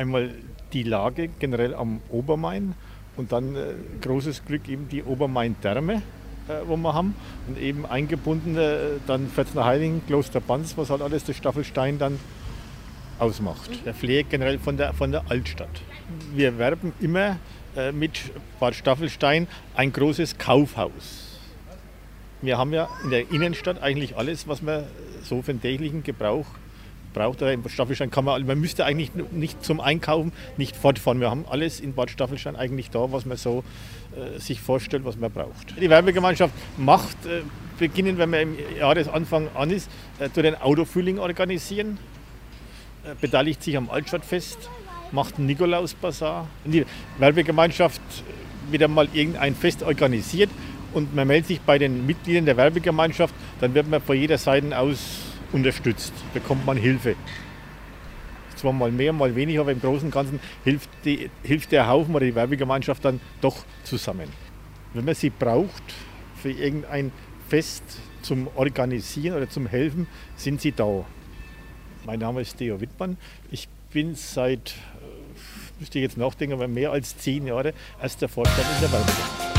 Einmal die Lage generell am Obermain und dann großes Glück eben die Obermain-Therme, wo wir haben. Und eben eingebunden dann Pfälzerheiligen, Kloster Banz, was halt alles der Staffelstein dann ausmacht. Der Flair generell von der Altstadt. Wir werben immer mit Bad Staffelstein ein großes Kaufhaus. Wir haben ja in der Innenstadt eigentlich alles, was man so für den täglichen Gebrauch braucht. In Bad Staffelstein man müsste eigentlich nicht zum Einkaufen nicht fortfahren. Wir haben alles in Bad Staffelstein eigentlich da, was man so sich vorstellt, was man braucht. Die Werbegemeinschaft macht, beginnen, wenn man im Jahresanfang an ist, durch den Autofrühling organisieren, beteiligt sich am Altstadtfest, macht einen Nikolausbasar. Die Werbegemeinschaft wieder mal irgendein Fest organisiert und man meldet sich bei den Mitgliedern der Werbegemeinschaft, dann wird man von jeder Seite aus unterstützt, bekommt man Hilfe. Zwar mal mehr, mal weniger, aber im Großen und Ganzen hilft der Haufen oder die Werbegemeinschaft dann doch zusammen. Wenn man sie braucht für irgendein Fest zum Organisieren oder zum Helfen, sind sie da. Mein Name ist Theo Wittmann. Ich bin seit, müsste ich jetzt nachdenken, aber mehr als 10 Jahre erster Vorstand in der Werbegemeinschaft.